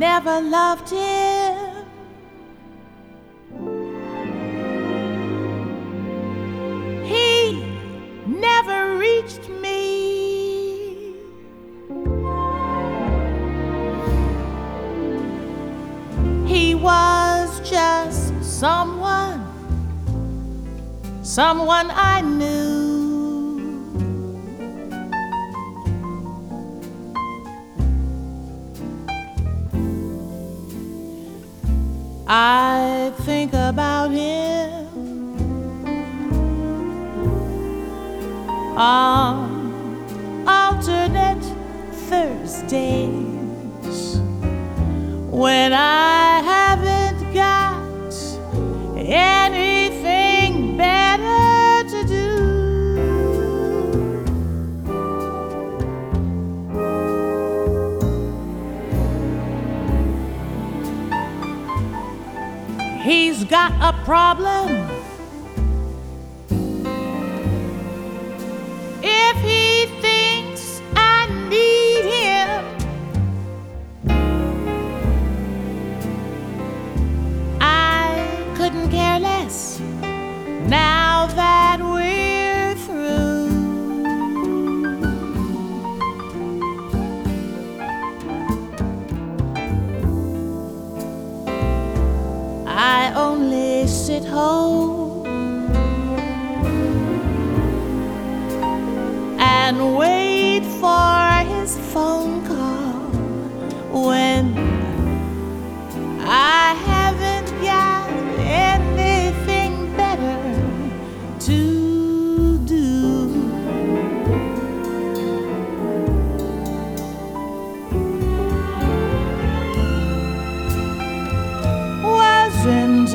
never loved him. He never reached me. He was just someone I knew. I think about him on alternate Thursdays when I haven't got anything better to do. He's got a problem. If he thinks I need him, I couldn't care less now that we're through. I only sit home and wait for his phone call when I haven't got anything better to do. Wasn't I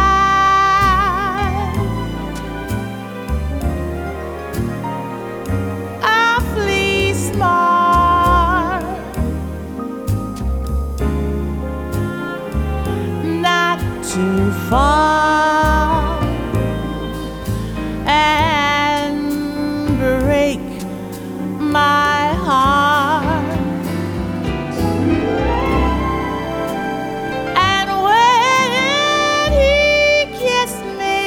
awfully smart not to fall and break my heart? And when he kissed me,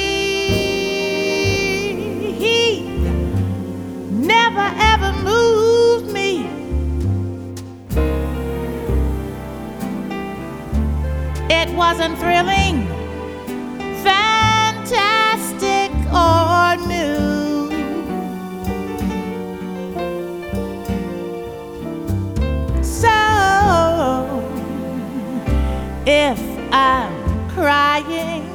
he never ever moved me. It wasn't thrilling, fantastic, or new. So if I'm crying,